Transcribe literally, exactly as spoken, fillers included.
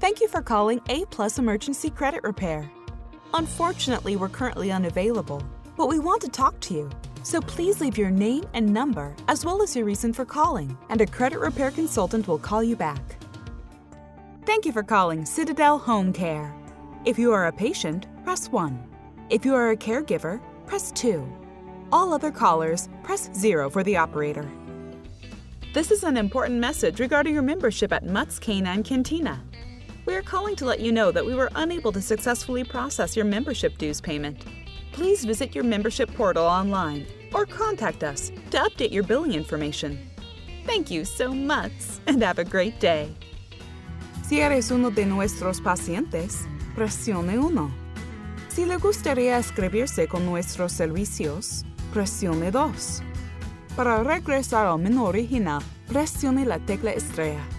Thank you for calling A Plus Emergency Credit Repair. Unfortunately, we're currently unavailable, but we want to talk to you. So please leave your name and number, as well as your reason for calling, and a credit repair consultant will call you back. Thank you for calling Citadel Home Care. If you are a patient, press one. If you are a caregiver, press two. All other callers, press zero for the operator. This is an important message regarding your membership at Mutt's Canine Cantina. We are calling to let you know that we were unable to successfully process your membership dues payment. Please visit your membership portal online or contact us to update your billing information. Thank you so much and have a great day. Si eres uno de nuestros pacientes, presione uno. Si le gustaría inscribirse con nuestros servicios, presione dos. Para regresar al menú original, presione la tecla estrella.